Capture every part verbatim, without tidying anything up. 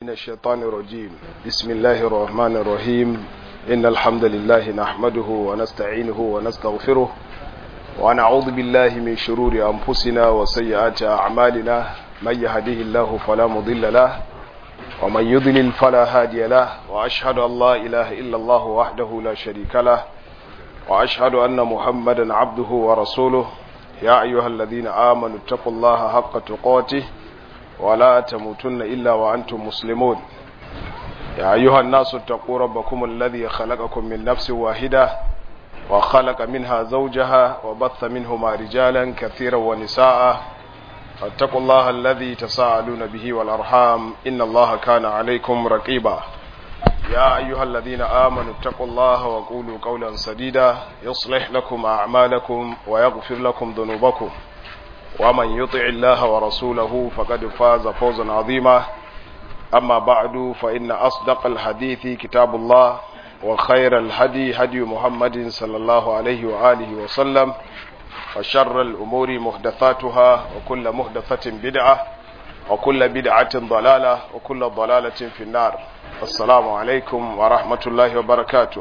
من الشيطان الرجيم. بسم الله الرحمن الرحيم. إن الحمد لله نحمده ونستعينه ونستغفره ونعوذ بالله من شرور أنفسنا وسيئات أعمالنا. من يهده الله فلا مضل له ومن يضلل فلا هادي له، وأشهد أن لا إله إلا الله وحده لا شريك له، وأشهد أن محمدا عبده ورسوله. يا أيها الذين آمنوا اتقوا الله حق تقاته ولا تموتن إلا وأنتم مسلمون. يا أيها الناس اتقوا ربكم الذي خلقكم من نفس واحدة وخلق منها زوجها وبث منهما رجالا كثيرا ونساء. فاتقوا الله الذي تساءلون به والأرحام إن الله كان عليكم رقيبا. يا أيها الذين آمنوا اتقوا الله وقولوا قولا سديدا يصلح لكم أعمالكم ويغفر لكم ذنوبكم، ومن يطع الله ورسوله فقد فاز فوزا عظيما. أما بعد، فإن أصدق الحديث كتاب الله، وخير الهدي هدي محمد صلى الله عليه وآله وسلم، وشر الأمور محدثاتها، وكل محدثة بدعة، وكل بدعة ضلالة، وكل ضلالة في النار. السلام عليكم ورحمة الله وبركاته.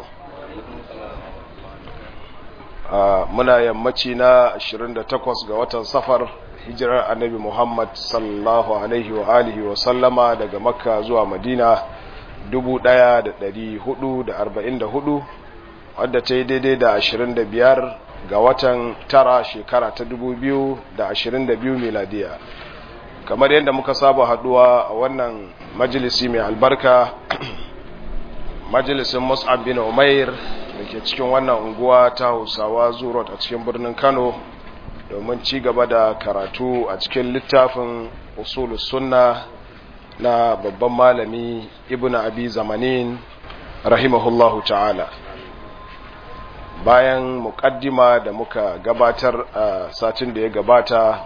muna yammaci na ashirin da takwas ga watan safar, hijirar annabi Muhammad sallallahu alaihi wa alihi wa sallama daga Makka zuwa Madina dubu ɗaya da ɗari hudu da arba'in da hudu, wadda ta yi daidai da ashirin da biyar ga watan tara shekara ta dubu biyu da ashirin da biyu miladiya. Kamar yadda muka saba haduwa a wannan majalisi mai albarka, majalisin Mus'ab bin Umair da ke cikin wannan unguwa ta Hausawa Zurot a cikin birnin Kano, domin ci gaba da karatu a cikin littafin Usulus Sunna na babban malami Ibn Abi Zamanin rahimahullahu ta'ala. Bayan muƙaddima da muka gabatar a satin da ya gabata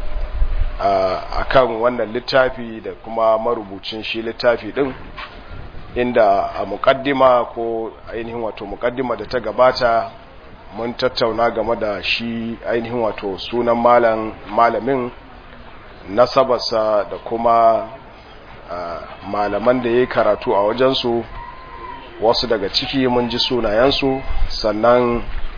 a kan wannan littafi da kuma marubucin shi littafi din, inda a muƙaddima ko ainihin wato muƙaddima da ta gabata mun tattauna game da shi ainihin wato sunan malam malamin, nasabarsa da kuma malaman da ya yi karatu a wajensu. Wasu daga ciki mun ji sunayensu, sannan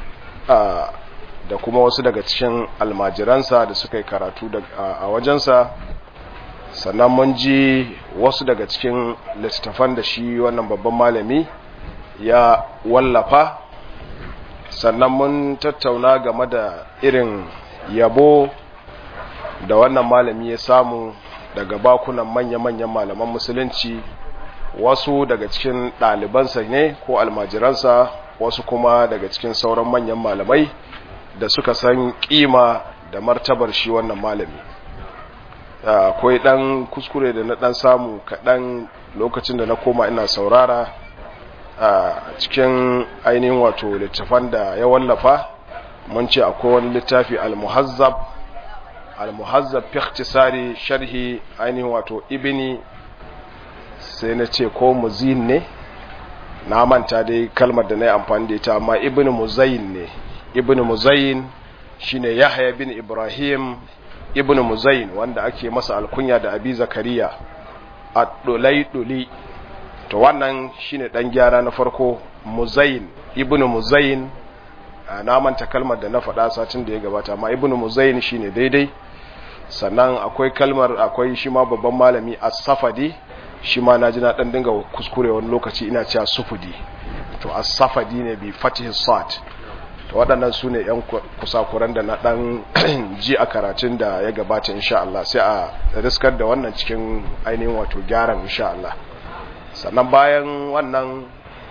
da kuma wasu daga cikin almajiransa da suka yi karatu a wajensa, sannan mun ji wasu daga cikin littattafan da shi wannan babban malami ya wallafa, sannan mun tattauna game da irin yabo da wannan malami ya samu daga bakunan manya-manyan malaman musulunci, wasu daga cikin ɗalibansa ne ko almajiransa, wasu kuma daga cikin sauran manyan malamai da suka san kima da martabar shi wannan malami. Akwai ɗan kuskure da na ɗan samu kaɗan lokacin da na koma ina saurara a cikin ainihin wato littafan da ya wallafa. Mun ce akwai wani littafi al-muhazzab al-muhazzab fi ikhtisari sharhi ainihin wato ibni, sai na ce ko muzin ne, na manta dai kalmar da na yi amfani da ita, amma ibn muzayin ne. ibn muzayin shine Yahya bin Ibrahim ibn Muzayin, wanda ake masa alkunya da Abi Zakariya ad-Dulayduli. To wannan shine dan gyara na farko, Muzayin, ibn Muzayin. Na manta kalmar da na faɗa satin da ya gabata, amma ibn Muzayin shine daidai. Sannan akwai kalmar, akwai shi ma babban malami As-Safadi, shi ma naji na dan dinga kuskure wani lokaci ina cewa Sufudi, to As-Safadi ne bi fatih sad. To waɗannan su ne ‘yan kusakuran da na ɗan ji a karatun da ya gabata, insha Allah sai a riskar da wannan cikin ainihin wato gyaran, insha Allah. Sannan bayan wannan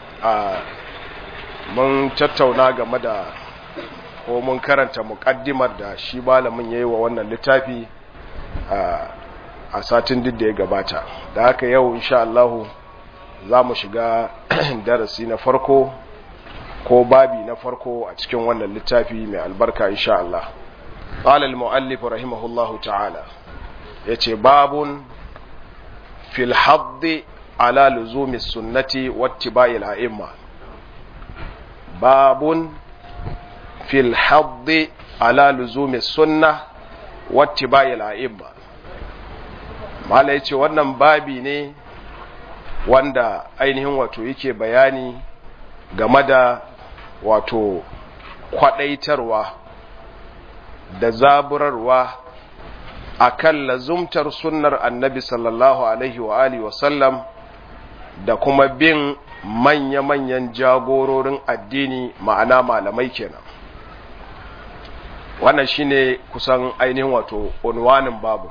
mun tattauna game da ko mun karanta muƙaddimar da shi malamin ya yi wa wannan littafi a satin duk da ya gabata. Da haka yau insha Allah za mu shiga darasi na farko ko babi na farko a cikin wannan littafi mai albarka, insha Allah. Qala al-muallif rahimahullahu ta'ala, yace babun fil hadd ala luzumi sunnati wattiba'i al-a'imma. Babun fil hadd ala luzumi sunnah wattiba'i al-a'imma. Mala yace wannan babi ne wanda ainihin wato yake bayani game da wato kwadaitarwa da zaburarwa akan lazumtar sunnar annabi sallallahu alaihi wa alihi wa sallam da kuma bin manya-manyan jagororin addini ma'ana malamai kenan. Wannan shine kusan ainihin wato unwanin babu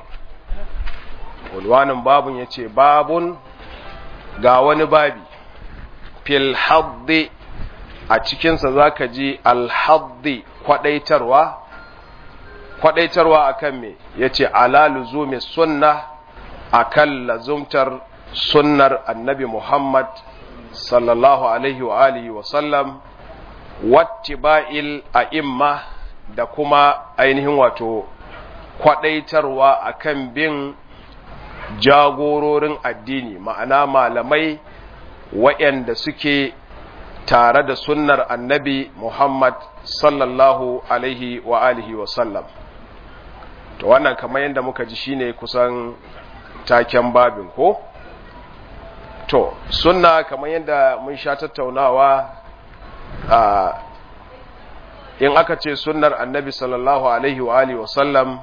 unwanin babun yace babun ga wani babi fil haddi a cikinsa zaka ji al haddi kwadaitarwa kwadaitarwa akan me yace ala luzumi sunna akan lazumtar sunnar annabi Muhammad sallallahu alaihi wa alihi wa sallam wattiba'il a'imma da kuma ainihin wato kwadaitarwa akan bin jagororin addini ma'ana malamai waɗanda suke tare da sunnar annabi Muhammad sallallahu alaihi wa alihi wa sallam. To wannan kamar yadda muka ji shine kusan taken babin ko? To sunna kamar yadda mun sha tattaunawa a in aka ce sunnar annabi sallallahu alaihi wa alihi wa sallam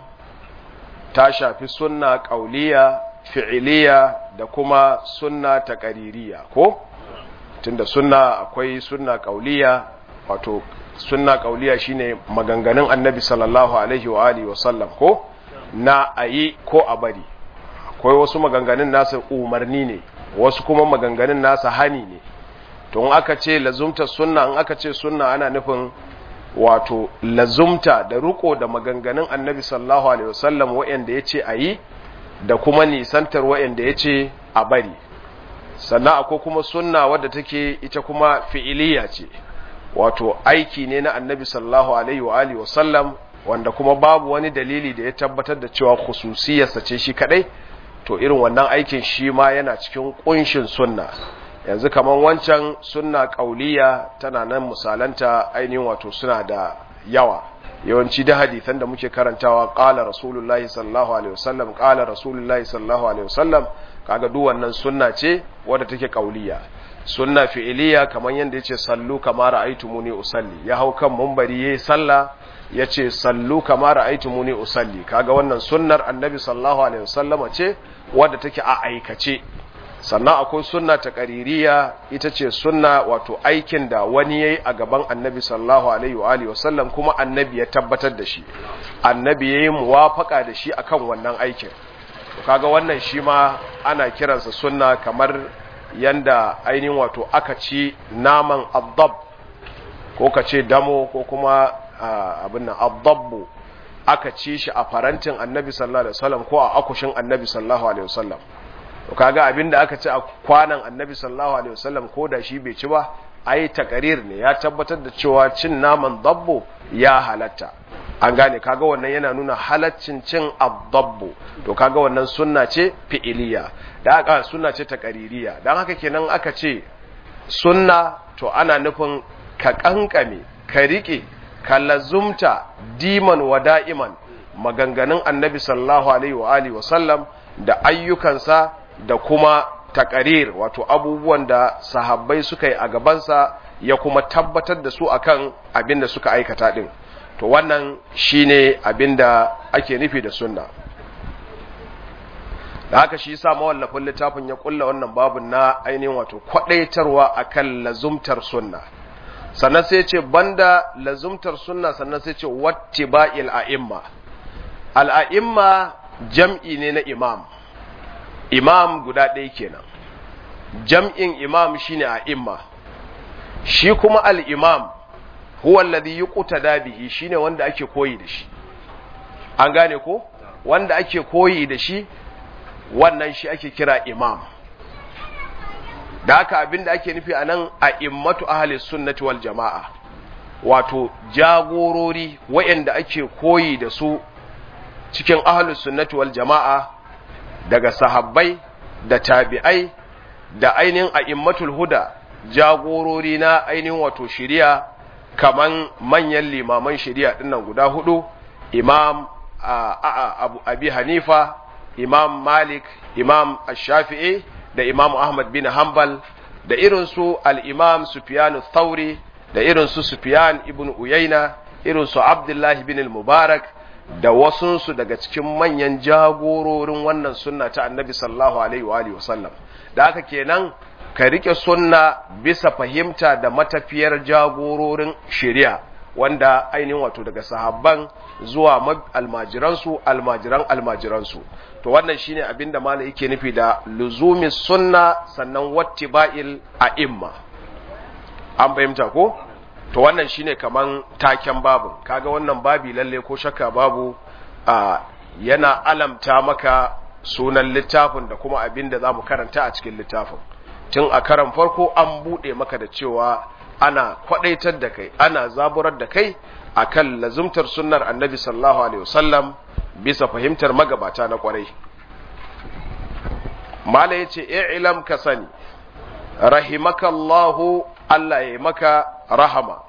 ta shafi sunna qauliyya fi'iliya da kuma sunna taqaririya ko tunda sunna akwai sunna qauliyya wato sunna qauliyya shine maganganun annabi sallallahu alaihi wa alihi wa sallam ko na ayi ko a bari akwai wasu maganganun nasa umarni ne wasu kuma maganganun nasa hani ne to in aka ce lazumta sunna in aka ce sunna ana nufin wato lazumta da ruko da maganganun annabi sallallahu alaihi wasallam wa'anda yace ayi da kuma nisantar wa'anda yace a bari sannan akwai kuma sunna wadda take ita kuma fi'iliya ce wato aiki ne na annabi sallallahu alaihi wa alihi wasallam wanda kuma babu wani dalili da ya tabbatar da cewa khususiyarsa ce shi kadai to irin wannan aikin shi ma yana cikin kunshin sunna yanzu kaman wancan sunna kauliya tana nan misalanta ainihin wato suna da yawa yawanci da hadisan da muke karantawa qala rasulullahi sallallahu alaihi wasallam qala rasulullahi sallallahu alaihi wasallam kaga duk wannan sunna ce wadda take kauliya sunna fi'iliya kaman yanda yace sallu kama ra'aytumuni usalli ya hau kan munbari yayi sallah yace sallu kama ra'aytumuni usalli kaga wannan sunnar annabi sallallahu alaihi wasallama ce wadda take a aikace sannan akwai sunna ta qaririya ita ce sunna wato aikin da wani yayi a gaban annabi sallallahu alaihi wa alihi wasallam kuma annabi ya tabbatar da shi annabi yayi muwafaka da shi akan wannan aikin to kaga wannan shi ma ana kiransa sunna kamar yanda ainihin wato aka ci naman addab ko kace damo ko kuma abin nan addabbu aka ci shi a farantin annabi sallallahu alaihi wasallam ko a akushin annabi sallallahu alaihi wasallam to kaga abinda aka ci a kwanan annabi sallallahu alaihi wasallam ko da shi bai ci ba ai takarir ne ya tabbatar da cewa cin naman dabbo ya halatta an gane kaga wannan yana nuna halaccin cin addabbo to kaga wannan sunna ce fi'iliya da aka sunna ce takaririya dan haka kenan aka ce sunna to ana nufin ka kankame ka rike ka lazumta diman wa da'iman maganganun annabi sallallahu alaihi wa alihi wasallam da ayyukansa da kuma takarir wato abubuwan da sahabbai suka yi a gabansa ya kuma tabbatar da su akan abin da suka aikata din to wannan shine abin da ake nufi da sunna da haka shi yasa mawallafin littafin ya kulla wannan babun na ainihin wato kwadaitarwa akan lazumtar sunna sannan sai ce banda lazumtar sunna sannan sai ce wattiba'il a'imma al-a'imma jam'i ne na imam imam guda ɗaya kenan jam'in imam shine a'imma shi kuma al-imam huwa alladhi yuqtada bihi shine wanda ake koyi da shi an gane ko wanda ake koyi da shi wannan shi ake kira imam da haka abinda ake nufi anan a'immatu ahli sunnati wal jamaa wato jagorori wayanda ake koyi da su cikin ahli sunnati wal jamaa daga sahabbai da tabi'ai da ainihin a'immatul huda jagorori na ainihin wato shari'a kaman manyan limaman shari'a dinnan guda hudu imam Abu Abi Hanifa imam Malik imam Ash-Shafi'i da Imam Ahmad bin Hanbal da irin su al-Imam Sufyan Thauri da irin su Sufyan ibn Uyayna irin su Abdullah ibn al-Mubarak da wasunsu daga cikin manyan jagororin wannan sunna ta Annabi sallallahu alaihi wa alihi wasallam. Da haka kenan ka rike sunna bisa fahimta da matafiyar jagororin shari'a wanda ainihin wato daga sahabban zuwa almajiransu almajiran almajiransu. To wannan shine abinda malai yake nufi da luzumi sunna sannan wattiba'il a'imma. An fahimta ko? To wannan shine kaman taken babu. Kaga wannan babi lalle ko shakka babu a yana alamta maka sunan littafin da kuma abinda zamu karanta a cikin littafin. Tun a karan farko an bude maka da cewa ana kwadaitar da kai, ana zaburar da kai akan lazumtar sunnar Annabi sallallahu alaihi wasallam bisa fahimtar magabata na kwarai. Mala yace i'lam ka sani rahimakallahu Allah ya maka rahama.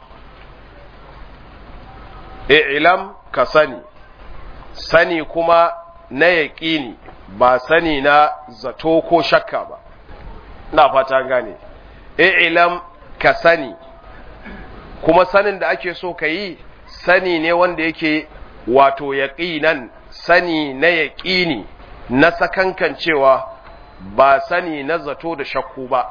I'lam ka sani, sani kuma na yaqini ba sani na zato ko shakka ba. Ina fata gane. I'lam ka sani, kuma sanin da ake so ka yi sani ne wanda yake wato yaqinan, sani na yaqini na sakankan cewa ba sani na zato da shakku ba.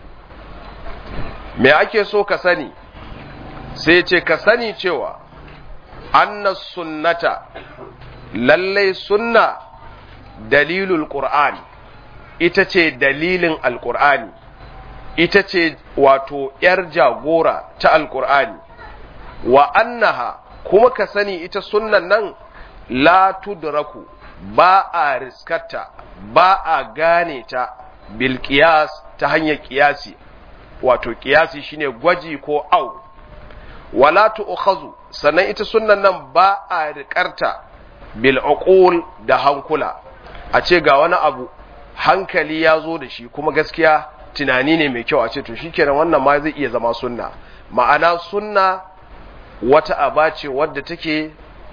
Me ake so ka sani? Sai ce ka sani cewa anna sunnata, lallai sunna dalilul qur'ani, ita ce dalilin alqur'ani, ita ce wato ‘yar jagora ta alƙur'ani, wa annaha kuma ka sani ita sunnan nan la tudraku ba a riskarta, ba a gane ta bil qiyas ta hanyar qiyasi, wato qiyasi shine gwaji ko au, wala tu'khazu sannan ita sunnan nan ba a rikarta bil uqul da hankula, a ce ga wani abu hankali ya zo da shi kuma gaskiya tunani ne mai kyau, a ce to shikenan wannan ma zai iya zama sunna. Ma'ana sunna wata aba ce wadda take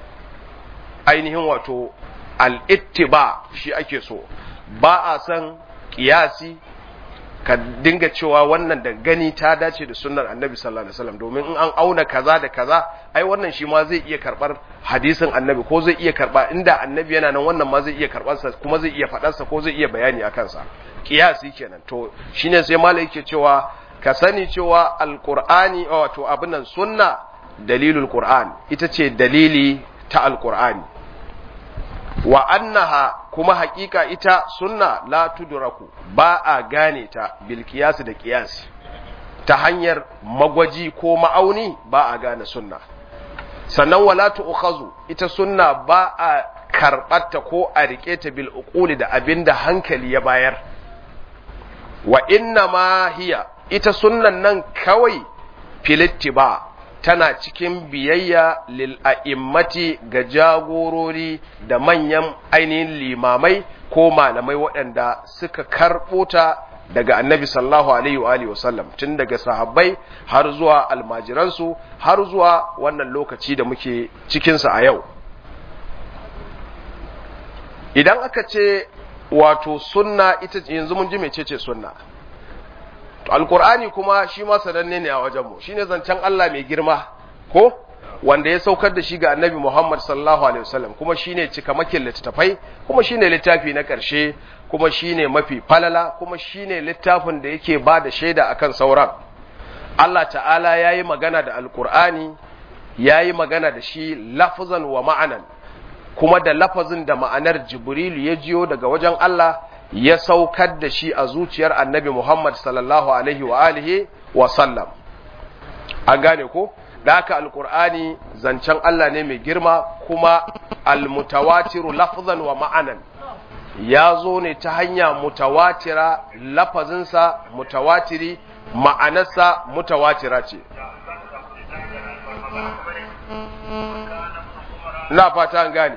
ainihin wato al-ittiba shi ake so, ba a san kiyasi ka dinga cewa wannan da gani ta dace da sunnar Annabi sallallahu alaihi wasallam, domin in an auna kaza da kaza ai wannan shi ma zai iya karbar hadisin Annabi, ko zai iya karba inda Annabi yana nan wannan ma zai iya karbar sa, kuma zai iya fadar sa ko zai iya bayani akan sa. Kiyasi kenan. To shine sai malai yake cewa ka sani cewa alqur'ani wato abinan sunna dalilul qur'an, ita ce dalili ta alqur'ani, wa annaha kuma hakika ita sunna la tudraku ba a gane ta bil qiyas da qiyasi, ta hanyar magwaji ko ma'auni ba a gane sunna. Sannan wala tu'khazu ita sunna ba a karbatta ko a rike ta bil uquli da abinda hankali ya bayar. Wa inna ma hiya ita sunnan nan kawai filittiba tana cikin biyayya lil a'immati ga jagorori da manyan ainihin limamai ko malamai waɗanda suka karɓo ta daga Annabi sallallahu alaihi wa alihi wasallam, tun daga sahabbai har zuwa almajiransu har zuwa wannan lokaci da muke cikinsa a yau. Idan aka ce wato sunna, ita yanzu mun ji mecece sunna. To alqur'ani kuma shi ma sananne ne a wajen mu, shine zancen Allah mai girma ko wanda ya saukar da shi ga Annabi Muhammad sallallahu alaihi wasallam, kuma shine cikamakin littafai, kuma shine littafi na ƙarshe, kuma shine mafi falala, kuma shine littafin da yake ba da shaida akan sauran. Allah ta'ala yayi magana da alqur'ani, yayi magana da shi lafzan wa ma'anan, kuma da lafazin da ma'anar Jibrilu ya jiyo daga wajen Allah ya saukar da shi a zuciyar Annabi Muhammad sallallahu alaihi wa alihi wa sallam. An gane ko? Da haka alqur'ani zancen Allah ne mai girma, kuma almutawatiru lafzan wa ma'anan, ya zo ne ta hanya mutawatira, lafazinsa mutawatiri, ma'anarsa mutawatira ce. Na fata an gane.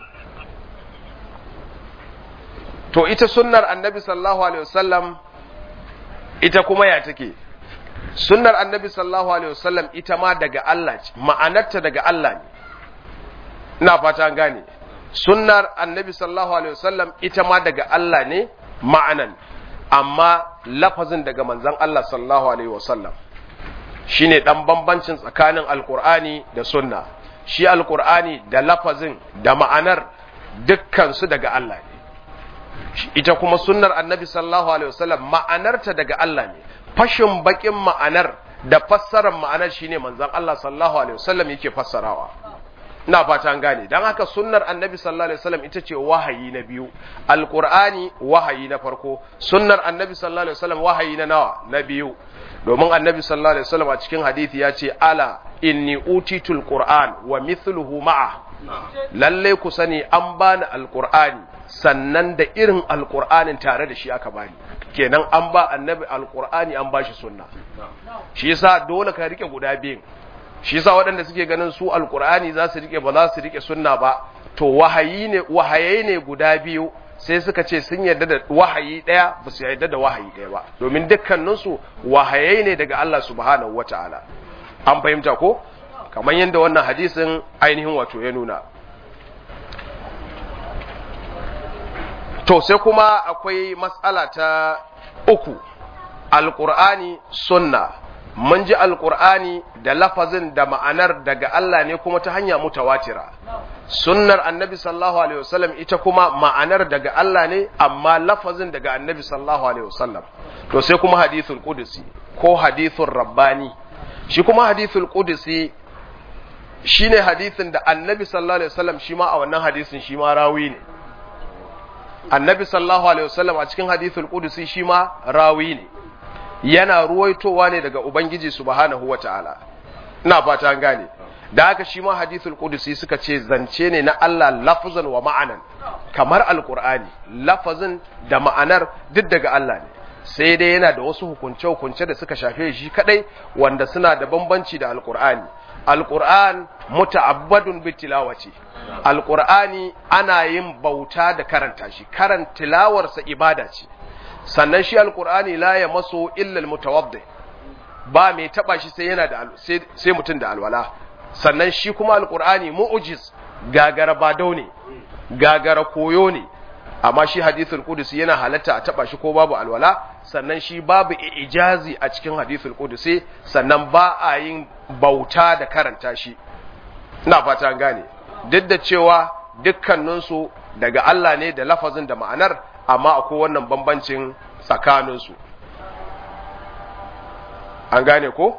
To ita sunnar Annabi sallallahu alaihi wasallam ita kuma ya take? Sunnar Annabi sallallahu alaihi wasallam ita ma daga Allah ce, ma'anarta daga Allah ne. Ina fata an gane. Sunnar Annabi sallallahu alaihi wasallam ita ma daga Allah ne ma'anan, amma lafazin daga manzon Allah sallallahu alaihi wasallam. Shine dan bambancin tsakanin alqur'ani da sunna. Shi alqur'ani da lafazin da ma'anar dukkan su daga Allah ne. Ita kuma sunnar annabi sallallahu alaihi wasallam ma'anarta daga Allah ne. Fashin bakin ma'anar da fassarar ma'anar shine manzon Allah sallallahu alaihi wasallam yake fassarawa. Ina fata an gane. Dan haka sunnar annabi sallallahu alaihi wasallam ita ce wahayi na biyu, alqur'ani wahayi na farko, sunnar annabi sallallahu alaihi wasallam wahayi na nawa? Na biyu. Domin annabi sallallahu alaihi wasallam a cikin hadisi ya ce ala inni utitul qur'an wa mithluhu ma'a. Lalle ku sani an bani alqur'ani sannan da irin alqur'anin tare da shi aka bani. Kenan an ba annabi alqur'ani an bashi sunna. Shi yasa dole ka rike guda biyun. Shi yasa waɗanda suke ganin su alqur'ani za su rike ba za su rike sunna ba, to wahayi ne wahayi ne guda biyu, sai suka ce sun yarda da wahayi daya ba su yarda da wahayi daya ba, domin dukkanin su wahayi ne daga Allah subhanahu wataala. An fahimta ko? Kamar yadda wannan hadisin ainihin wato ya nuna. To sai kuma akwai matsala ta uku, alqur'ani sunna. Mun ji alqur'ani da lafazin da ma'anar daga Allah ne kuma ta hanya mutawatira. Sunnar annabi sallallahu alaihi wasallam ita kuma ma'anar daga Allah ne amma lafazin daga annabi sallallahu alaihi wasallam. To sai kuma hadithul qudsi ko hadithur rabbani. Shi kuma hadithul qudsi shine hadithin da annabi sallallahu alaihi wasallam shi ma a wannan hadisin shi ma rawi ne. Annabi sallallahu alaihi wasallam a cikin hadithul qudsi shi ma rawi ne. Yana ruwaitowa ne daga Ubangiji subhanahu wata'ala. Ina fata an gane. Da haka shi ma hadithul qudsi suka ce zance ne na Allah lafzan wa ma'anan, kamar alqur'ani, lafazin da ma'anar duk daga Allah ne. Sai dai yana da wasu hukunce-hukunce da suka shafe shi kadai wanda suna da bambanci da alqur'ani. Alqur'an muta'abbadun bitilawati. Alqur'ani ana yin bauta da karanta shi, karanta tilawarsa ibada ce. Sannan shi alqur'ani la ya maso illa almutawaddi, ba mai taba shi sai yana da sai, sai mutun da alwala. Sannan shi kuma alqur'ani mu'jiz, gagara badau ne, gagara koyo ne, amma shi hadithul qudsi yana halatta a taba shi ko babu alwala. Sannan shi babu ijazi a cikin hadithul qudsi, sannan ba a yin bauta da karanta shi. Ina fata an gane. Duk da cewa dukkaninsu daga Allah ne da lafazin da ma'anar, amma akwai wannan bambancin tsakaninsu. An gane ko?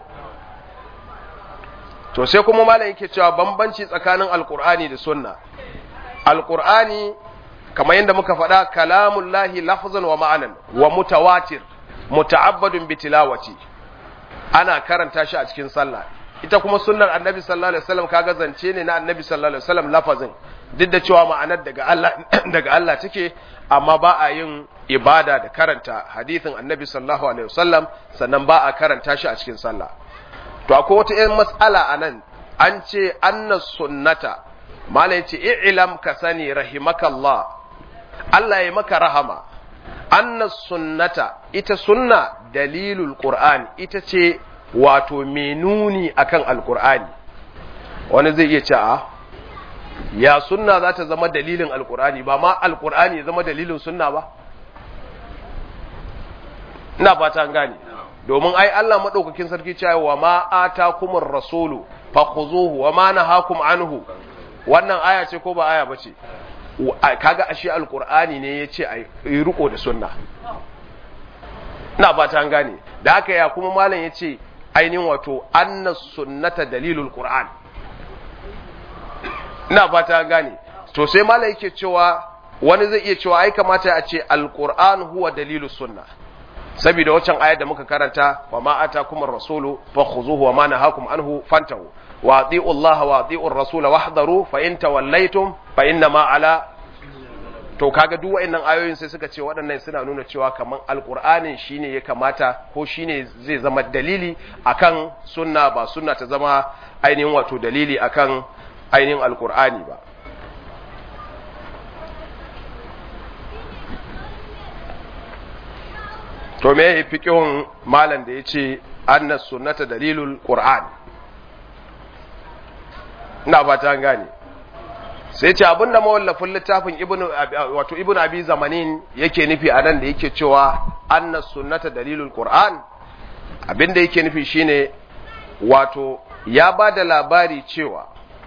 To sai kuma malam yake cewa bambanci tsakanin alkur'ani da sunna. Alkur'ani kamar yadda muka faɗa kalamullahi lafzan wa ma'anan wa mutawatir muta'abbadun bi tilawati. Ana karanta shi a cikin sallah. Ita kuma sunnar annabi sallallahu alaihi wasallam kaga zance ne na annabi sallallahu alaihi wasallam lafazin, duk da cewa ma'anar daga Allah daga Allah take, amma ba a yin ibada da karanta hadithin annabi sallallahu alaihi wasallam, sannan ba a karanta shi a cikin sallah. To akwai wata ƴan mas'ala anan, an ce anna sunnata, malai yace i'lam ka sani rahimakallah, Allah ya maka rahama, anna sunnata ita sunna dalilul qur'an, ita ce wato menuni akan alqur'ani. Wani zai iya ce a ya sunna za ta zama dalilin alqur'ani, ba ma alqur'ani ya zama dalilin sunna ba? Ina fata an gane. Domin ai Allah madaukakin sarki cewa wa ma atakumur rasulu fakhuzuhu wa ma nahakum anhu. Wannan aya ce ko ba aya bace? Kaga ashe alqur'ani ne yace ai riko da sunna. Ina fata an gane. Da haka ya kuma malam yace ainihin wato annas sunnata dalilul qur'an. Ina fata an gane. To sai malam yake cewa wani zai iya cewa ai kamata a ce alqur'an huwa dalilus sunna. Saboda waccan ayar da muka karanta wa ma atakumur rasulu fakhuzuhu wa ma nahakum anhu fantahu wa ati'u Allah wa ati'ur rasula wahdharu fa in tawallaytum fa inna ma ala. To kaga duk waɗannan ayoyin sai suka ce waɗannan suna nuna cewa kaman alqur'anin shine ya kamata ko shine zai zama dalili akan sunna, ba sunna ta zama ainihin wato dalili akan ainihin alqur'ani ba. To me ya fi fiqhun malam da yace anna sunnata dalilul qur'an? Ina ba ta gane. sai ce abinda mawallafin littafin ibnu wato ibnu abi zamanin yake nufi anan da yake cewa anna sunnata dalilul qur'an, abinda yake nufi shine wato ya bada labari cewa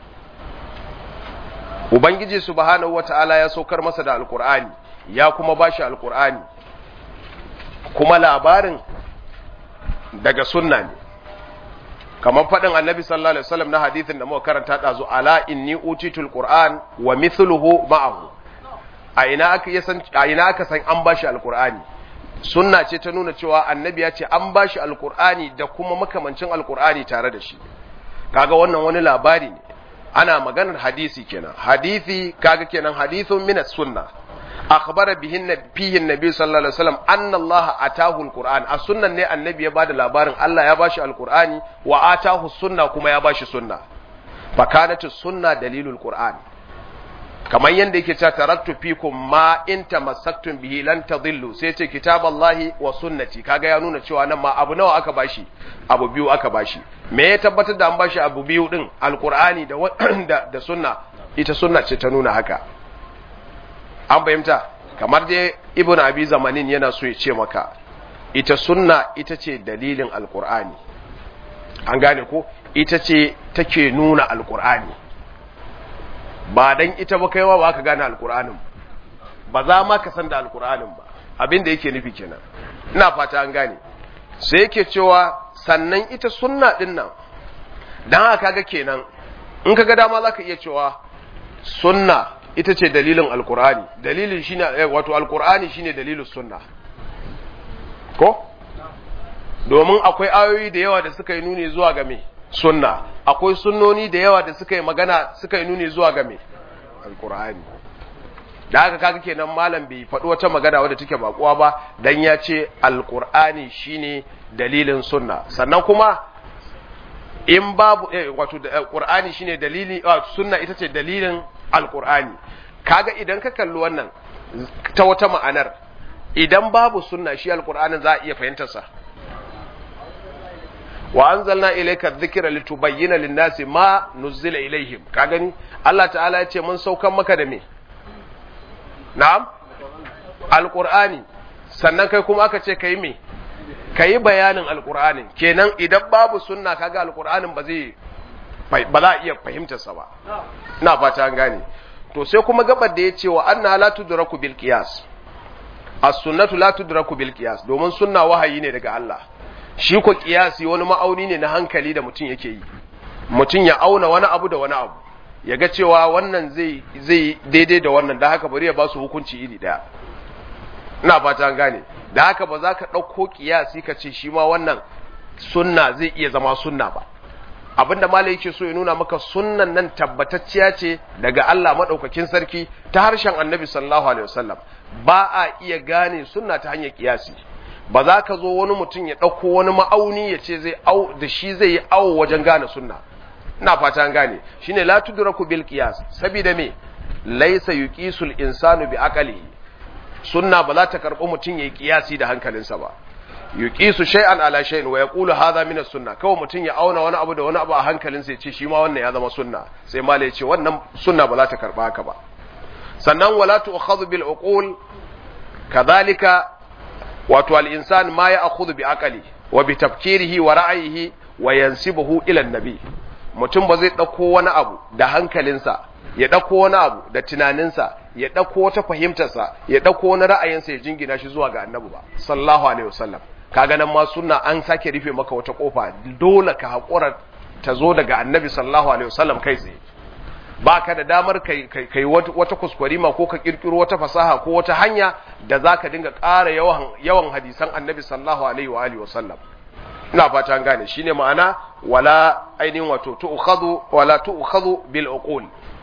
ubangiji subhanahu wataala ya saukar masa da alqur'ani, ya kuma bashi alqur'ani, kuma labarin daga sunna ne, kamar faɗin annabi sallallahu alaihi wasallam na hadithin da muka karanta ɗazu, ala inni utitul qur'an wa mithluhu ma'ahu. A ina aka yasan a ina aka san an bashi alqur'ani? Sunna ce ta nuna cewa annabi ya ce an bashi alqur'ani da kuma makamancin alqur'ani tare da shi. Kaga wannan wani labari ne, ana maganar hadisi kenan. Hadisi kaga kenan hadithun min as-sunnah. akhbara bihin fihi annabi sallallahu alaihi wasallam anna Allah atahu alquran. A sunnan ne annabi ya bada labarin Allah ya bashi alqur'ani wa atahu sunna kuma ya bashi sunna. Fa kanatu sunna dalilul qur'an. Kamar yanda yake cewa taraktu fikum ma in tamassaktum bihi lan tadillu, sai ce kitaballahi wa sunnati. Kaga ya nuna cewa nan ma abu nawa aka bashi? Abu biyu aka bashi. Me ya tabbatar da an bashi abu biyu din? Alqur'ani da da, da sunna. Ita sunna ce ta nuna haka. An fahimta, kamar dai ibn abi zamanin yana so ya ce maka ita sunna ita ce dalilin alqur'ani, an gane ko, ita ce take nuna alqur'ani, ba dan ita ba kaiwa ba ka gane alqur'anin ba za ma ka san da alqur'anin ba, abin da yake nufi kenan. Ina fata an gane. Sai yake cewa sannan ita sunna din nan dan haka kaga kenan in kaga dama zaka iya cewa sunna ita ce dalilin alkur'ani, dalilin shine wato alkur'ani shine dalilin sunna ko, domin akwai ayoyi da yawa da suka yi nuni zuwa ga me sunna, akwai sunnoni da yawa da suka yi magana suka yi nuni zuwa ga me alkur'ani. Da haka kaga kenan malam bai faɗi wata magana wadda take bakuwa ba dan ya ce alkur'ani shine dalilin sunna. Sannan kuma in babu eh, wato alkur'ani shine dalili, sunna ita ce dalilin alkur'ani. Kaga idan ka kalli wannan ta wata ma'anar, idan babu sunna shi alkur'anin za a iya fahimtar sa. Wa anzalna ilayka dhikra litubayyana lin-nasi ma nuzila ilayhim. Ka gani Allah ta'ala ya ce mun saukan maka da me? Na'am, alkur'ani. Sannan kai kuma aka ce kai me? Kai bayanin alkur'anin. Kenan idan babu sunna kaga alkur'anin ba zai ba za a iya fahimtar sa ba. Ina fata an gane. To sai kuma gabar da yace wa anna la tudraku bil qiyas. As-sunnatu la tudraku bil qiyas, domin sunna wahayi ne daga Allah. Shi ko qiyasi wani ma'auni ne na hankali da mutum yake yi. Mutum ya auna wani abu da wani abu, yaga cewa wannan zai zai daidai da wannan, da haka bari ya ba su hukunci iri daya. Ina fata an gane. Da haka ba za ka dauko qiyasi ka ce shi ma wannan sunna zai iya zama sunna ba. Abinda malai yake so ya nuna maka sunnan nan tabbatacciya ce daga Allah madaukakin sarki ta harshen Annabi sallallahu alaihi wasallam. Ba a iya gane sunna ta hanyar kiyasi. Ba za ka zo wani mutum ya dauko wani ma'auni ya ce zai au da shi zai yi awo wajen gane sunna. Ina fata an gane. Shine la tudraku bil qiyas. Saboda me? Laysa yuqisul insanu bi aqlihi. Sunna ba za ta karbi mutum yayi kiyasi da hankalinsa ba. yuqisu shay'an ala shay'in wa yaqulu hadha min as-sunnah, kawai mutun ya auna wani abu da wani abu a hankalinsa ya ce shi ma wannan ya zama sunna, sai malai ya ce wannan sunna ba za ta karba haka ba. Sannan wala tu'khadhu bil uqul, kadhalika wato al-insan ma ya'khudhu bi aqli wa bi tafkirihi wa ra'yihi wa yansibuhu ila an-nabi. Mutum ba zai dauko wani abu da hankalinsa, ya dauko wani abu da tunaninsa, ya dauko wata fahimtarsa, ya dauko wani ra'ayinsa ya jingina shi zuwa ga annabi ba sallallahu alaihi wasallam. Kaga nan ma sunna an sake rufe maka wata kofa, dole ka hakura ta zo daga annabi sallallahu alaihi wasallam kai tsaye. Baka da damar kai kai wata kuskurima ko ka kirkiro wata fasaha ko wata hanya da zaka dinga ƙara yawan yawan hadisan annabi sallallahu alaihi wa alihi wasallam. Ina fata an gane, shine ma'ana wala ainihin wato tu'khadhu wala tu'khadhu bil uqul.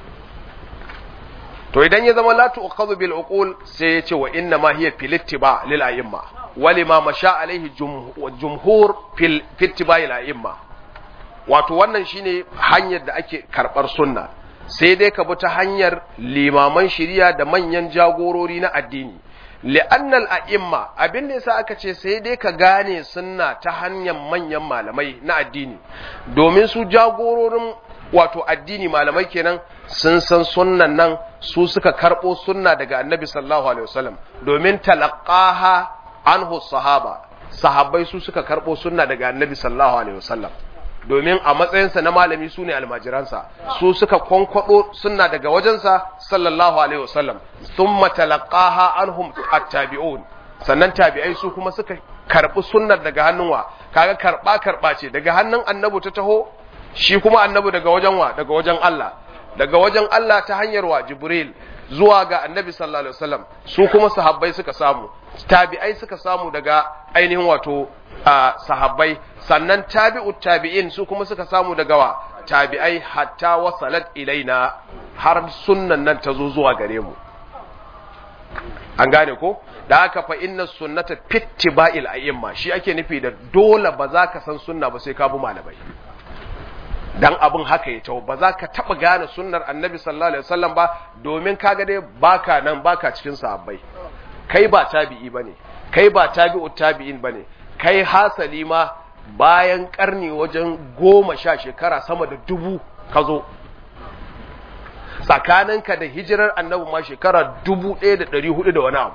To idan ya zama la tu'khadhu bil uqul, sai ya ce wa inna ma hiya fil ittiba lil a'imma walima masha alaihi jumhur fil ittiba lil a'imma. Wato wannan shine hanyar da ake karbar sunna, sai dai ka bi ta hanyar limaman shari'a da manyan jagorori na addini. Li'annal a'imma, abin da yasa aka ce sai dai ka gane sunna ta hanyar manyan malamai na addini, domin su jagororin wato addini malamai kenan sun san sunnan nan, su suka karbo sunna daga annabi sallallahu alaihi wasallam, domin talaqaha anhu sahaba, sahabbai su suka karbo sunna daga annabi sallallahu alaihi wasallam, domin a matsayinsa na malami su ne almajiransa, su suka kwankwado sunna daga wajensa sallallahu alaihi wasallam. Thumma talaqaha anhum at-tabi'un, sannan tabi'ai su kuma suka karbi sunnar daga hannun wa, kaga karba karba ce daga hannun annabi ta taho, shi kuma annabi daga wajen wa, daga wajen Allah, daga wajen Allah ta hanyar wa Jibril zuwa ga annabi sallallahu alaihi wasallam, su kuma sahabbai suka samu, tabi'ai suka samu daga ainihin wato sahabbai, sannan tabi'ut tabi'in su kuma suka samu daga wa tabi'ai, hatta wasalat ilaina, har sunnan nan ta zo zuwa gare mu. An gane ko? Da haka fa inna sunnata fittiba'il a'imma, shi ake nufi da dole ba za ka san sunna ba sai ka bi malamai. Dan abin haka ya tawo, ba za ka taba gane sunnar annabi sallallahu alaihi wasallam ba, domin kaga dai baka nan, baka cikin sahabbai, kai ba tabi'i bane, kai ba tabi'ut tabi'in bane, kai hasali ma bayan karni wajen goma sha shekara sama da dubu ka zo, tsakaninka da hijirar annabi ma shekara dubu ɗaya da ɗari hudu da wani abu.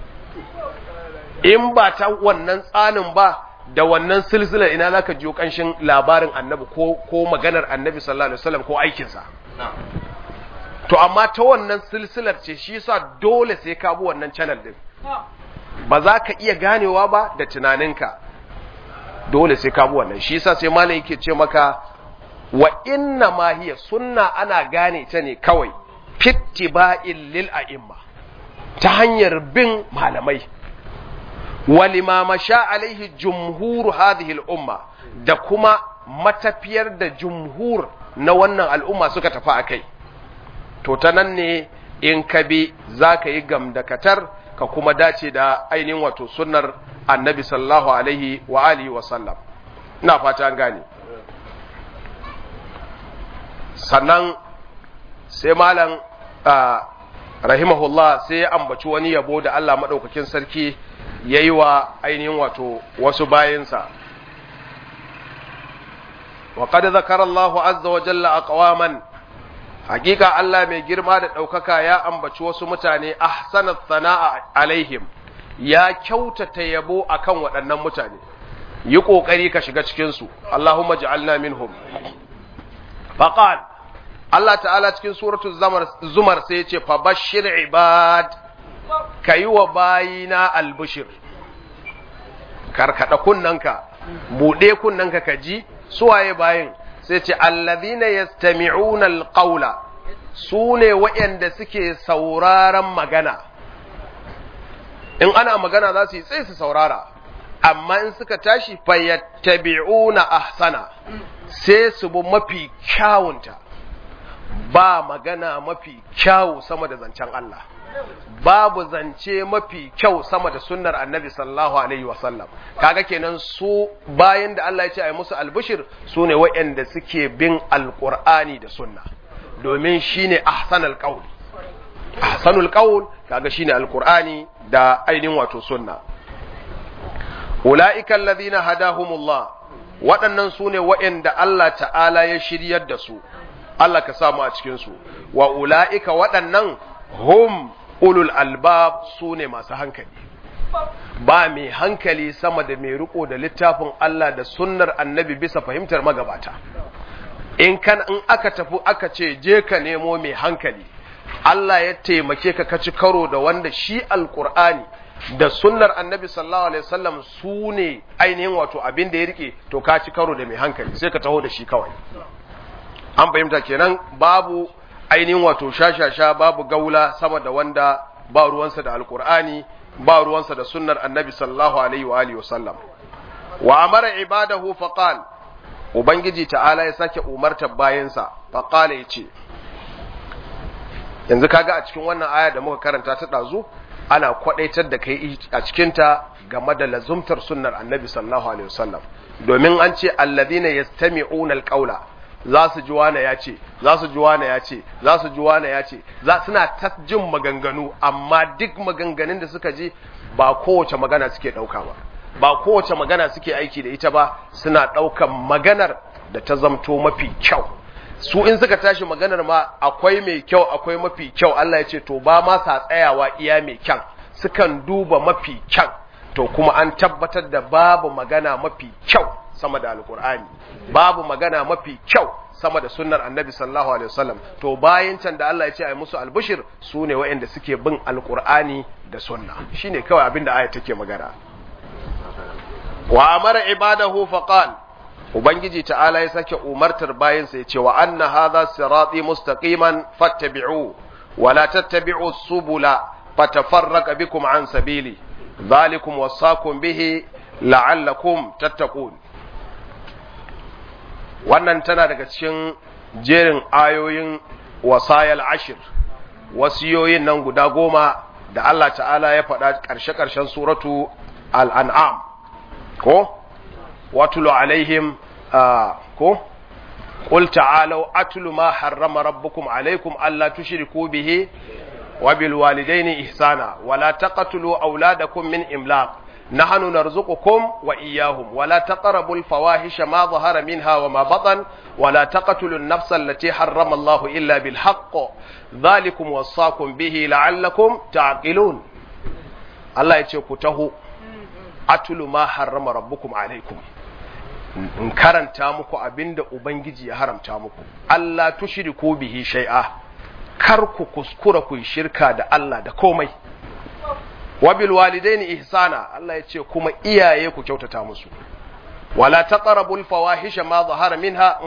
In ba ta wannan tsanin ba, da wannan silsilar ina za ka jiyo ƙanshin labarin annabi ko, ko maganar annabi sallallahu alaihi wasallam ko aikinsa. To amma ta wannan silsilar ce, shi yasa dole sai ka bi wannan channel din. Ba za ka iya ganewa ba da tunaninka, dole sai ka bi wannan. Shi yasa sai malam yake ce maka wa inna ma hiya sunna, ana gane ta ne kawai fittiba'il lil a'imma, ta hanyar bin malamai, walima masha alaihi jumhur hadhihi al umma, da kuma matafiyar da jumhur na wannan al'umma suka tafi akai. To ta nan ne in ka bi zaka yi gamdakatar ka kuma dace da ainihin wato sunnar annabi sallallahu alaihi wa alihi wa sallam. Ina fata an gane. Sannan sai malam rahimahullah sai ya ambaci wani yabo da Allah madaukakin sarki yayi wa ainihin wato wasu bayinsa. Wa qad zakara Allah azza wa jalla aqwaman, hakika Allah mai girma da ɗaukaka ya ambaci wasu mutane ahsanat sana'a alaihim, ya kyautata yabo akan waɗannan mutane. Yi ƙoƙari ka shiga cikinsu, Allahumma ja'alna minhum. Faqal, Allah ta'ala cikin suratul zumar sai ya ce, fabashshir ibad, ka yi wa bayina albishir. Karkaɗa kunnanka, buɗe kunnanka ka ji, suwaye bayin. Sai ce allazina yastami'una alqawla, sune waɗanda suke sauraron magana. In ana magana za su yi sai su saurara, amma in suka tashi fayattabi'una ahsana, sai su bi mafi kyawunta. Ba magana mafi kyawu sama da zancen Allah, babu zance mafi kyau sama da sunnar annabi sallallahu alaihi wasallam. Kaga kenan su bayan da Allah ya ce ai musu albishir, su ne waɗanda suke bin alqur'ani da sunna, domin shine ahsanul qaul. Ahsanul qaul kaga shine alqur'ani da ainihin wato sunna. Ulaika alladhina hadahumullah, waɗannan su ne waɗanda Allah ta'ala ya shiryar da su. Allah ka samu a cikin su. Wa ulaika waɗannan hum ulul albab, su ne masu hankali. Ba mai hankali sama da mai riko da littafin Allah da sunnar annabi bisa fahimtar magabata. In kan in aka tafi aka ce je ka nemo mai hankali, Allah ya taimake ka kaci karo da wanda shi alqur'ani da sunnar annabi sallallahu alaihi wasallam su ne ainihin wato abin da ya rike, to ka ci karo da mai hankali, sai ka taho da shi kawai. An fahimta kenan, babu ainihin wato shashasha, babu gaula sama da wanda ba ruwansa da alkur'ani, ba ruwansa da sunnar annabi sallallahu alaihi wa alihi wasallam. Wa amara ibadahu faqal, ubangiji ta'ala ya sake umartar bayansa, faqala yace, yanzu kaga a cikin wannan aya da muka karanta ta dazu, ana kwadaitar da kai a cikin ta game da lazumtar sunnar annabi sallallahu alaihi wasallam, domin an ce alladhina yastami'una alqawla, za su ji wane ya ce, za su ji wane ya ce, za su ji wane ya ce, za suna ta jin maganganu, amma duk maganganun da suka ji ba kowace magana suke ɗauka ba, ba kowace magana suke aiki da ita ba, suna ɗaukan maganar da ta zamto mafi kyau, su in suka tashi maganar ma akwai mai kyau akwai mafi kyau Allah ya ce to ba ma sa tsayawa iya mai kyan sukan duba mafi kyan to kuma an tabbatar da babu magana mafi kyau sama da alkur'ani babu magana mafi kyau sama da sunnar annabi sallallahu alaihi wasallam to bayan can da Allah ya ce ai musu albushir su ne waɗanda suke bin alkur'ani da sunna shine kawai abinda aya take magana wa amara ibadahu faqal ubangiji ta'ala ya sake umartar bayansa ya ce wa anna hadha sirati mustaqiman fattabi'u wa la tattabi'u subula fatafarraqa bikum an sabili dhalikum wasaqum bihi la'allakum tattaqun wannan tana daga cikin jerin ayoyin wasayal ashir wasiyoyin nan guda goma da Allah ta'ala ya faɗa ƙarshe-ƙarshen suratu al-an'am ko watulu alaihim ko qul ta'alu atlu ma harrama rabbukum alaykum alla tushriku bihi wa bil walidayni ihsana wa la taqtulu awladakum min imlaq nahnu narzuqukum wa iyyahum wa la taqrabul fawahisha ma dhahara minha wa ma batan wa la taqtulun nafsa allati harrama Allahu illa bil haqq dhalikum wasaqum bihi la'allakum ta'qilun Allah yace ku taho atlu ma harrama rabbukum alaykum in karanta muku abinda ubangiji ya haramta muku Allah tushriku bihi shay'a kar ku kuskura ku shirka da Allah da komai wabil walidaini ihsana Allah ya ce kuma iyaye ku kyautata musu wala taqrabul fawahisha ma zahara minha